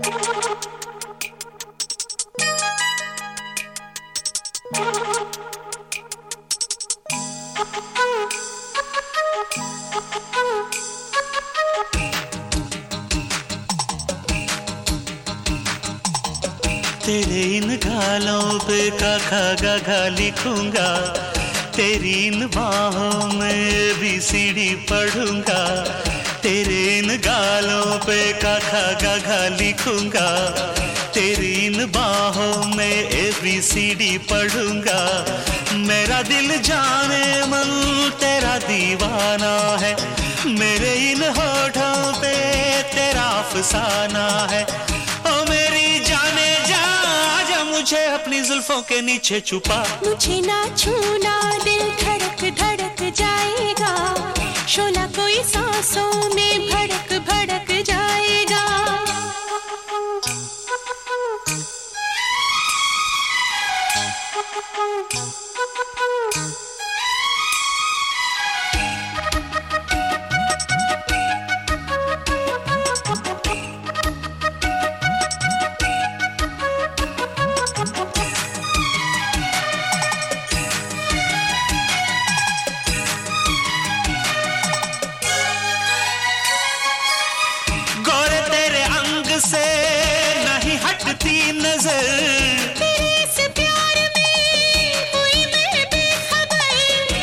तेरे इन गालों पे का खा गा गा लिखूंगा, तेरी इन बाहों में भी सीढ़ी पढ़ूंगा। तेरे इन गालों पे का खा गा गा लिखूंगा, तेरी इन बाहों में ABCD पढ़ूंगा। मेरा दिल जाने मन तेरा दीवाना है, मेरे इन होठों पे तेरा अफसाना है। ओ मेरी जाने जा, आजा मुझे अपनी जुल्फों के नीचे छुपा। मुझे ना छूना, दिल धड़क धड़क जाएगा, शोला कोई सांसों में भड़क भड़क जाएगा। से नहीं हटती नजर, तेरे इस प्यार में हुई मैं बेखबर।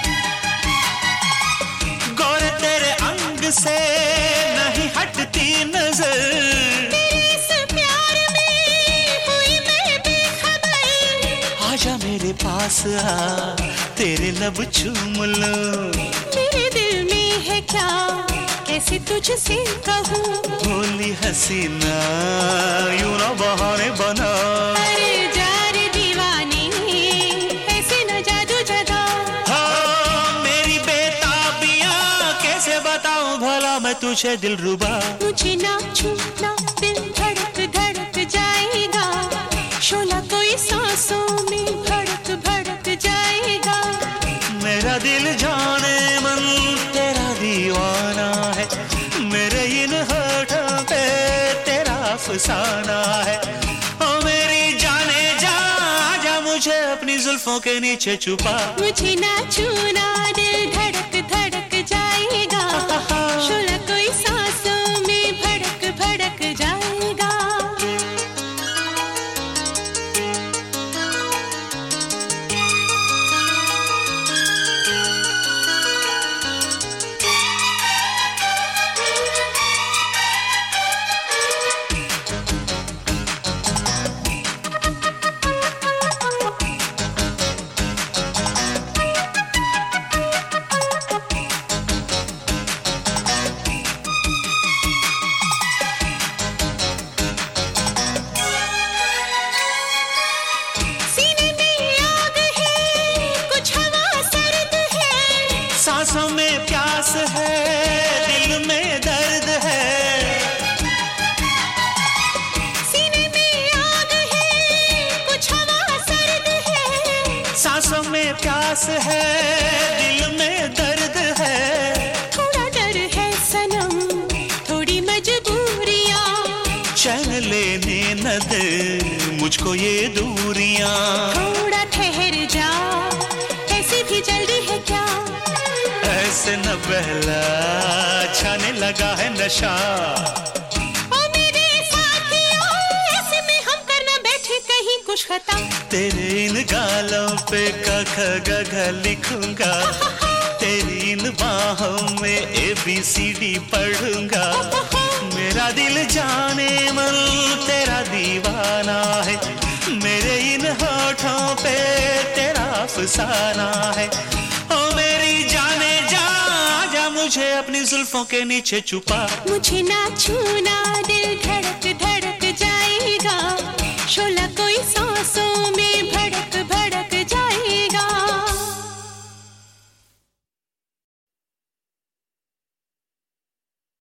गोरे तेरे अंग से नहीं हटती नजर, तेरे इस प्यार में हुई मैं बेखबर। आजा मेरे पास आ, तेरे लब चूम लूं। मेरे दिल में है क्या, कैसे तुझसे कहूँ। बोली हसीना यूं ना बहाने बना। अरे जा रे दीवाने, ऐसे न जादू जगा। हाँ मेरी बेताबियां कैसे बताऊं भला मैं तुझे दिलरुबा। मुझे ना छूना, दिल धड़क धड़क जाएगा, शोला कोई सांसों में भड़क भड़क जाएगा। मेरा दिल जाने मन तेरा दीवाना है, मेरे इन होठों पे तेरा अफसाना है। ओ मेरी जाने जा, आजा मुझे अपनी जुल्फों के नीचे छुपा। मुझे ना छूना, दिल धड़क धड़क जाएगा, शोला कोई सांसों में भड़क भड़क जाएगा। सांसों में प्यास है, दिल में दर्द है। सीने में आग है, कुछ हवा सर्द है। सांसों में प्यास है, दिल में दर्द है। थोड़ा डर है सनम, थोड़ी मजबूरियां, चैन लेने न दे मुझको ये दूरियां। थोड़ा ठहर जा, ऐसी भी जल्दी है क्या। ऐसे न बहला, छाने लगा है नशा। ओ मेरे साथियों, ऐसे में हम करना बैठे कहीं कुछ खता। तेरे इन गालों पे का ख ग घ लिखूंगा, तेरी इन बाहों में ABCD पढ़ूंगा। मेरा दिल जाने मन तेरा दीवाना है, मेरे इन होठों पे तेरा अफसाना है। ओ मेरी जाने जा, आजा मुझे अपनी जुल्फों के नीचे छुपा। मुझे ना छूना, दिल धड़क धड़क